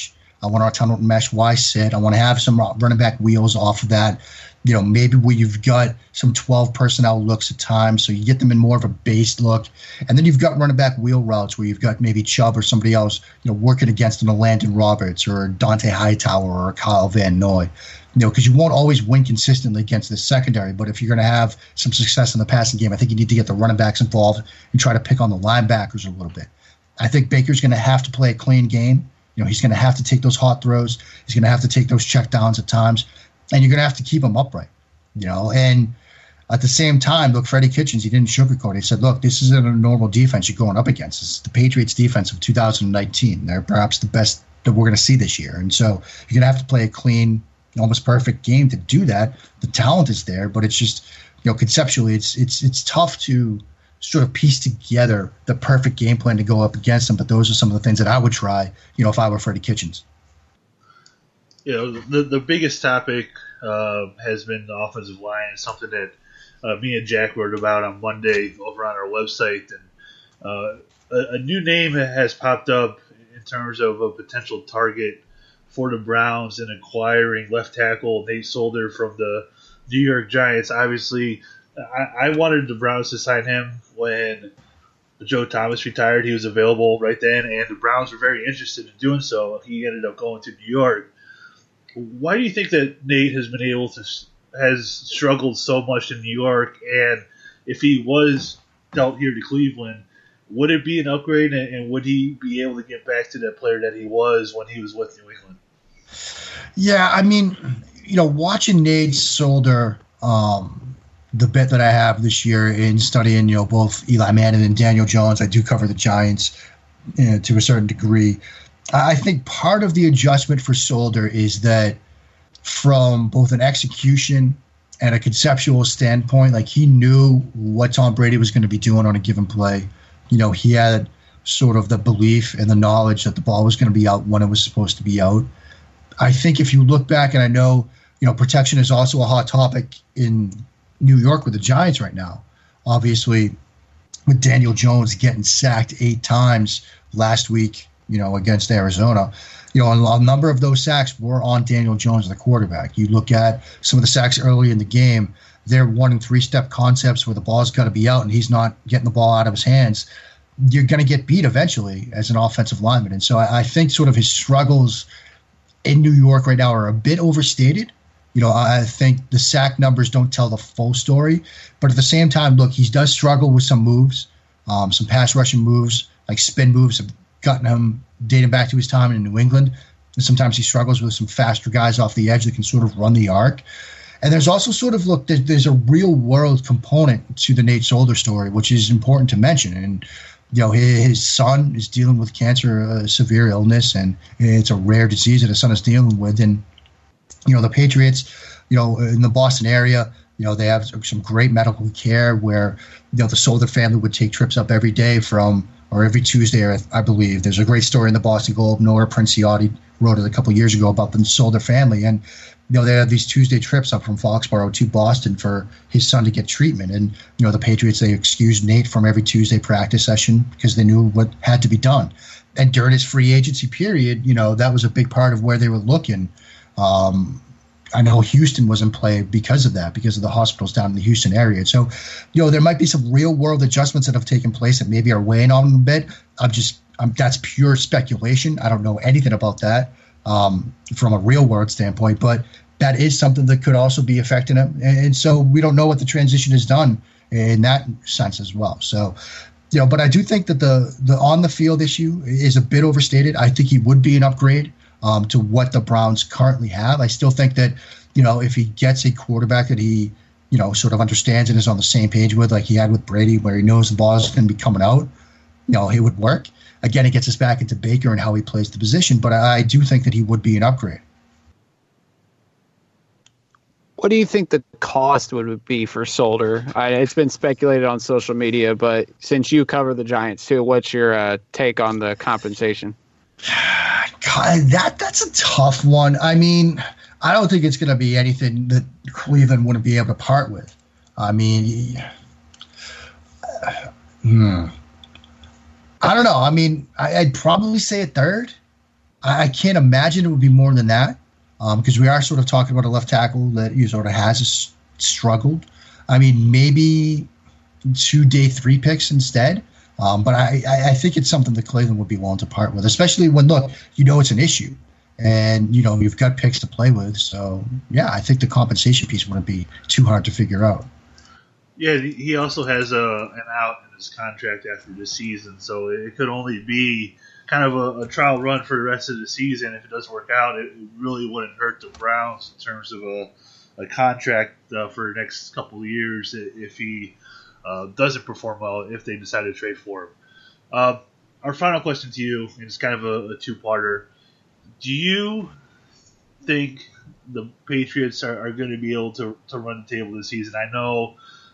I want our tunnel mesh Y sit. I want to have some running back wheels off of that. Maybe where you've got some 12 personnel looks at times, so you get them in more of a base look. And then you've got running back wheel routes where you've got maybe Chubb or somebody else, working against an Landon Roberts or Dante Hightower or Kyle Van Noy. Because you won't always win consistently against the secondary. But if you're going to have some success in the passing game, I think you need to get the running backs involved and try to pick on the linebackers a little bit. I think Baker's going to have to play a clean game. He's going to have to take those hot throws. He's going to have to take those check downs at times. And you're going to have to keep him upright. And at the same time, look, Freddie Kitchens, he didn't sugarcoat it. He said, look, this isn't a normal defense you're going up against. This is the Patriots defense of 2019. They're perhaps the best that we're going to see this year. And so you're going to have to play a clean, almost perfect game to do that. The talent is there, but it's just, conceptually, it's tough to sort of piece together the perfect game plan to go up against them. But those are some of the things that I would try, if I were Freddie Kitchens. The biggest topic has been the offensive line. It's something that me and Jack wrote about on Monday over on our website. And a new name has popped up in terms of a potential target for the Browns in acquiring left tackle Nate Solder from the New York Giants. Obviously, I wanted the Browns to sign him when Joe Thomas retired. He was available right then, and the Browns were very interested in doing so. He ended up going to New York. Why do you think that Nate has struggled so much in New York? And if he was dealt here to Cleveland, would it be an upgrade? And would he be able to get back to that player that he was when he was with New England? Yeah, I mean, watching Nate Solder, the bit that I have this year in studying, both Eli Manning and Daniel Jones, I do cover the Giants to a certain degree. I think part of the adjustment for Solder is that from both an execution and a conceptual standpoint, like he knew what Tom Brady was going to be doing on a given play. He had sort of the belief and the knowledge that the ball was going to be out when it was supposed to be out. I think if you look back, and I know, protection is also a hot topic in New York with the Giants right now. Obviously, with Daniel Jones getting sacked 8 times last week, against Arizona, a number of those sacks were on Daniel Jones, the quarterback. You look at some of the sacks early in the game, they're 1- and 3-step concepts where the ball's got to be out and he's not getting the ball out of his hands. You're going to get beat eventually as an offensive lineman. And so I think sort of his struggles in New York right now are a bit overstated. I think the sack numbers don't tell the full story. But at the same time, look, he does struggle with some moves, some pass rushing moves, like spin moves have gotten him dating back to his time in New England. And sometimes he struggles with some faster guys off the edge that can sort of run the arc. And there's also sort of, look, there's a real world component to the Nate Solder story, which is important to mention. And, his son is dealing with cancer, a severe illness, and it's a rare disease that his son is dealing with. And, the Patriots, in the Boston area, they have some great medical care where, the Solder family would take trips up every day or every Tuesday, I believe. There's a great story in the Boston Globe. Nora Princiotti wrote it a couple years ago about the Solder family. And, they have these Tuesday trips up from Foxborough to Boston for his son to get treatment. And, the Patriots, they excused Nate from every Tuesday practice session because they knew what had to be done. And during his free agency period, that was a big part of where they were looking. I know Houston was in play because of that, because of the hospitals down in the Houston area. So, there might be some real world adjustments that have taken place that maybe are weighing on him a bit. That's pure speculation. I don't know anything about that from a real world standpoint, but that is something that could also be affecting him. And so we don't know what the transition has done in that sense as well. So, but I do think that the on the field issue is a bit overstated. I think he would be an upgrade to what the Browns currently have. I still think that, if he gets a quarterback that he, sort of understands and is on the same page with, like he had with Brady, where he knows the ball is going to be coming out, it would work. Again, it gets us back into Baker and how he plays the position, but I do think that he would be an upgrade. What do you think the cost would be for Solder? It's been speculated on social media, but since you cover the Giants too, what's your take on the compensation? God, that's a tough one. I mean, I don't think it's going to be anything that Cleveland wouldn't be able to part with. I mean, I don't know. I mean, I'd probably say a third. I can't imagine it would be more than that, because we are sort of talking about a left tackle that sort of has struggled. I mean, maybe 2 day 3 picks instead. But I think it's something that Cleveland would be willing to part with, especially when, look, it's an issue. And, you've got picks to play with. So, yeah, I think the compensation piece wouldn't be too hard to figure out. Yeah, he also has an out in his contract after this season. So it could only be kind of a trial run for the rest of the season. If it doesn't work out, it really wouldn't hurt the Browns in terms of a contract for the next couple of years if he doesn't perform well, if they decide to trade for him. Our final question to you, and it's kind of a two-parter. Do you think the Patriots are going to be able to run the table this season? I know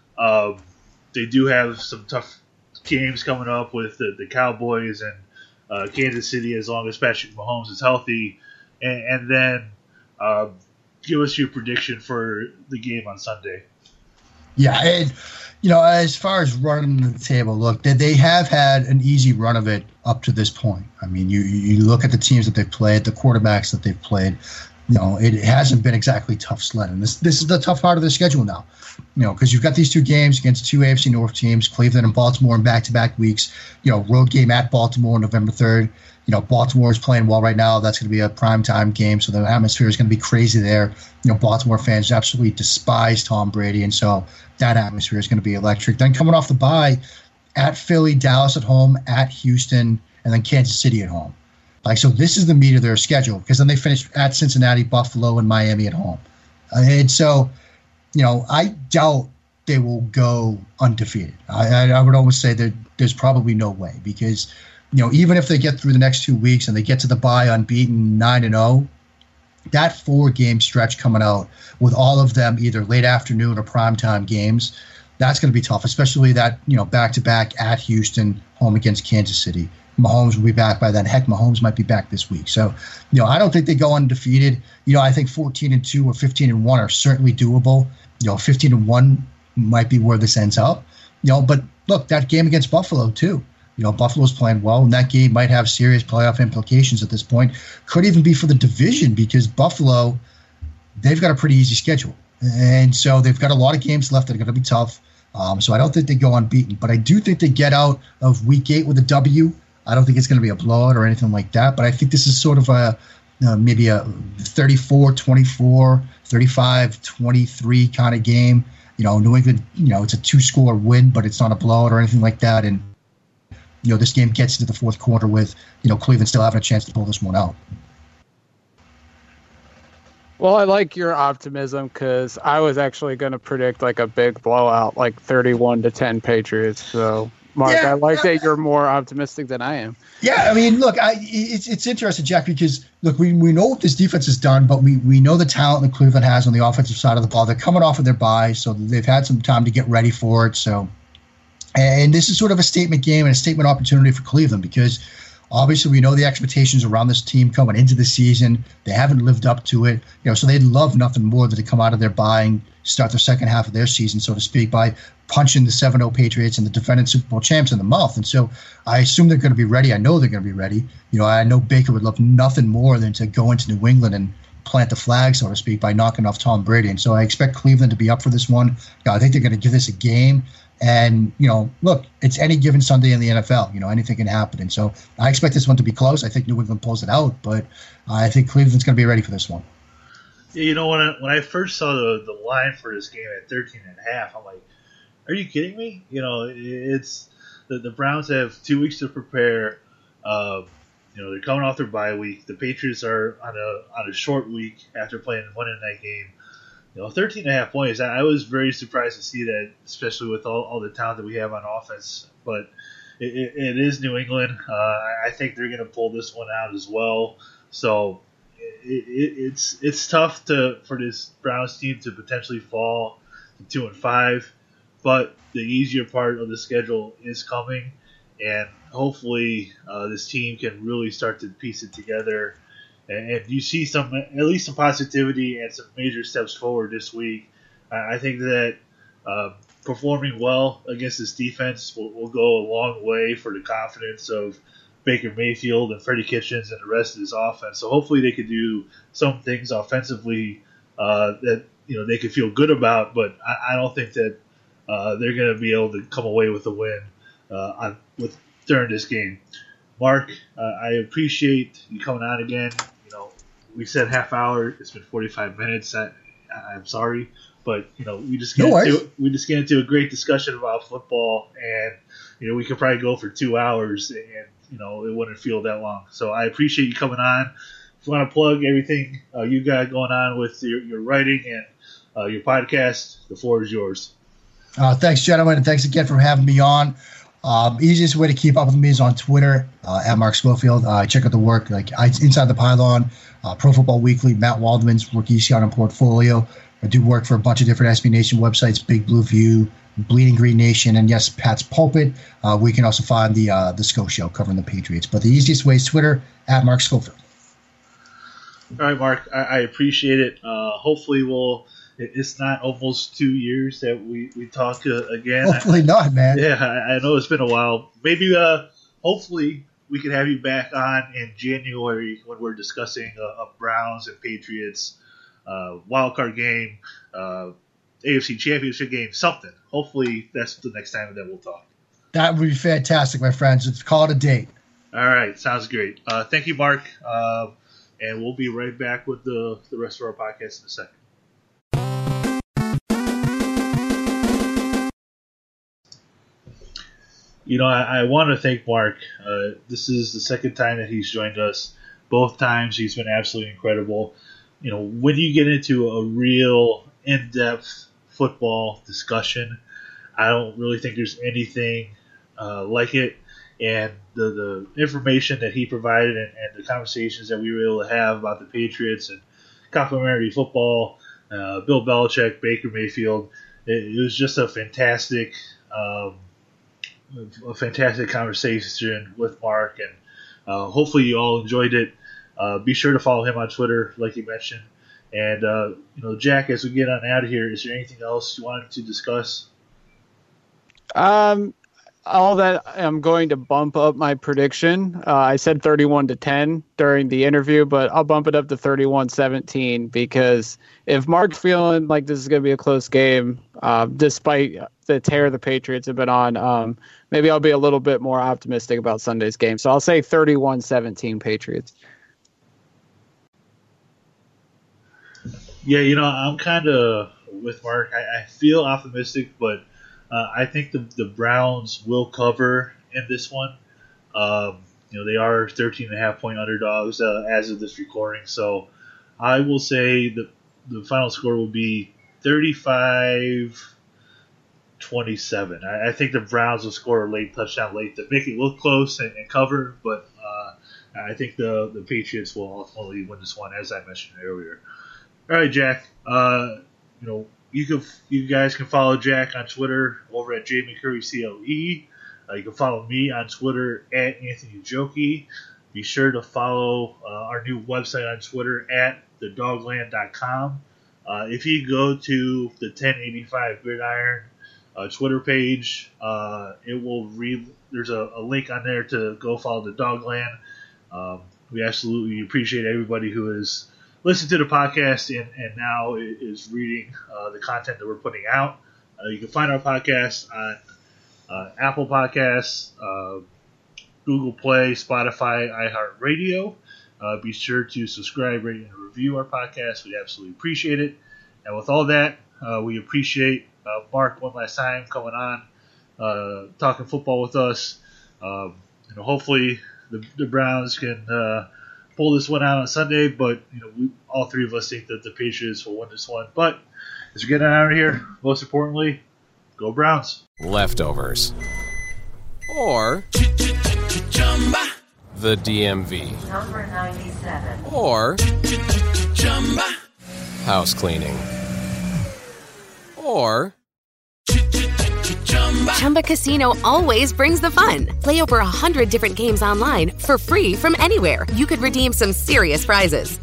they do have some tough games coming up with the Cowboys and Kansas City as long as Patrick Mahomes is healthy. And then give us your prediction for the game on Sunday. Yeah, and as far as running the table, look, they have had an easy run of it up to this point. I mean, you look at the teams that they've played, the quarterbacks that they've played. It hasn't been exactly tough sledding. This is the tough part of their schedule now. Because you've got these 2 games against 2 AFC North teams, Cleveland and Baltimore in back-to-back weeks. Road game at Baltimore November 3rd. Baltimore is playing well right now. That's going to be a primetime game, so the atmosphere is going to be crazy there. Baltimore fans absolutely despise Tom Brady, and so that atmosphere is going to be electric. Then coming off the bye, at Philly, Dallas at home, at Houston, and then Kansas City at home. So this is the meat of their schedule, because then they finish at Cincinnati, Buffalo, and Miami at home. And so, I doubt they will go undefeated. I would almost say that there's probably no way, because even if they get through the next 2 weeks and they get to the bye unbeaten 9-0, that 4-game stretch coming out with all of them either late afternoon or primetime games, that's going to be tough, especially that, back-to-back at Houston, home against Kansas City. Mahomes will be back by then. Heck, Mahomes might be back this week. So, I don't think they go undefeated. I think 14-2 or 15-1 are certainly doable. 15-1 might be where this ends up. But look, that game against Buffalo too. Buffalo's playing well, and that game might have serious playoff implications at this point. Could even be for the division, because Buffalo, they've got a pretty easy schedule. And so they've got a lot of games left that are going to be tough. So I don't think they go unbeaten. But I do think they get out of Week 8 with a W. I don't think it's going to be a blowout or anything like that. But I think this is sort of maybe a 34-24, 35-23 kind of game. New England, it's a 2-score win, but it's not a blowout or anything like that. And this game gets into the fourth quarter with, Cleveland still having a chance to pull this one out. Well, I like your optimism, because I was actually going to predict like a big blowout, like 31-10 Patriots. So, Mark, I like that you're more optimistic than I am. Yeah, I mean, look, it's interesting, Jack, because, look, we know what this defense has done, but we know the talent that Cleveland has on the offensive side of the ball. They're coming off of their bye, so they've had some time to get ready for it. So, and this is sort of a statement game and a statement opportunity for Cleveland, because obviously we know the expectations around this team coming into the season. They haven't lived up to it. So they'd love nothing more than to come out of their bye and start their second half of their season, so to speak, by punching the 7-0 Patriots and the defending Super Bowl champs in the mouth. And so I assume they're going to be ready. I know they're going to be ready. I know Baker would love nothing more than to go into New England and plant the flag, so to speak, by knocking off Tom Brady. And so I expect Cleveland to be up for this one. I think they're going to give this a game. And, look, it's any given Sunday in the NFL. Anything can happen. And so I expect this one to be close. I think New England pulls it out, but I think Cleveland's going to be ready for this one. Yeah, when I first saw the line for this game at 13.5, I'm like, are you kidding me? It's the Browns have 2 weeks to prepare. They're coming off their bye week. The Patriots are on a short week after playing a Monday night game. 13.5 points. I was very surprised to see that, especially with all the talent that we have on offense. But it is New England. I think they're going to pull this one out as well. So it's tough for this Browns team to potentially fall to 2-5. But the easier part of the schedule is coming, and hopefully this team can really start to piece it together. And you see at least some positivity and some major steps forward this week. I think that performing well against this defense will go a long way for the confidence of Baker Mayfield and Freddie Kitchens and the rest of his offense. So hopefully they could do some things offensively that they could feel good about. But I don't think that they're going to be able to come away with a win during this game. Mark, I appreciate you coming on again. We said half hour. It's been 45 minutes. I'm sorry, but we just get into a great discussion about football, and we could probably go for 2 hours, and it wouldn't feel that long. So I appreciate you coming on. If you want to plug everything you got going on with your writing and your podcast, the floor is yours. Thanks, gentlemen, and thanks again for having me on. Easiest way to keep up with me is on Twitter, at Mark Schofield. Check out the work like Inside the Pylon, Pro Football Weekly, Matt Waldman's Rookie Scouting Portfolio. I do work for a bunch of different SB Nation websites, Big Blue View, Bleeding Green Nation, and yes, Pat's Pulpit. We can also find the Sco Show covering the Patriots. But the easiest way is Twitter, at Mark Schofield. All right, Mark, I appreciate it. Hopefully it's not almost 2 years that we talk again. Hopefully not, man. Yeah, I know it's been a while. Maybe, hopefully, we can have you back on in January when we're discussing a Browns and Patriots wildcard game, AFC Championship game, something. Hopefully that's the next time that we'll talk. That would be fantastic, my friends. Let's call it a date. All right, sounds great. Thank you, Mark. And we'll be right back with the rest of our podcast in a second. I want to thank Mark. This is the second time that he's joined us. Both times he's been absolutely incredible. When you get into a real in-depth football discussion, I don't really think there's anything like it. And the information that he provided and the conversations that we were able to have about the Patriots and complimentary football, Bill Belichick, Baker Mayfield, it was just a fantastic conversation with Mark, and hopefully you all enjoyed it. Be sure to follow him on Twitter, like you mentioned. And, Jack, as we get on out of here, is there anything else you wanted to discuss? All that I'm going to bump up my prediction. I said 31-10 during the interview, but I'll bump it up to 31-17 because if Mark's feeling like this is going to be a close game, despite the tear the Patriots have been on, maybe I'll be a little bit more optimistic about Sunday's game. So I'll say 31-17 Patriots. Yeah, I'm kind of with Mark. I feel optimistic, but I think the Browns will cover in this one. They are 13.5-point underdogs as of this recording. So I will say the final score will be 35-27. I think the Browns will score a late touchdown late to make it look close and cover, but I think the Patriots will ultimately win this one, as I mentioned earlier. All right, Jack. You guys can follow Jack on Twitter over at JMcCurryCLE. You can follow me on Twitter at Anthony Jokey. Be sure to follow our new website on Twitter at thedogland.com. If you go to the 1085 Gridiron Twitter page, there's a link on there to go follow the Dogland. We absolutely appreciate everybody who has listened to the podcast and now is reading the content that we're putting out. You can find our podcast on Apple Podcasts, Google Play, Spotify, iHeartRadio. Be sure to subscribe, rate, and review our podcast. We absolutely appreciate it. And with all that, we appreciate Mark one last time coming on, talking football with us. Hopefully the Browns can pull this one out on Sunday, but all three of us think that the Patriots will win this one. But as we get out of here, most importantly, go Browns. Leftovers. Or the DMV. Number 97. Or house cleaning. Or Chumba Casino always brings the fun. Play over 100 different games online for free from anywhere. You could redeem some serious prizes.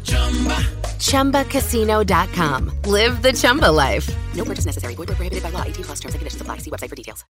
ChumbaCasino.com. Live the Chumba life. No purchase necessary. Void where prohibited by law. 18+ terms and conditions apply. See website for details.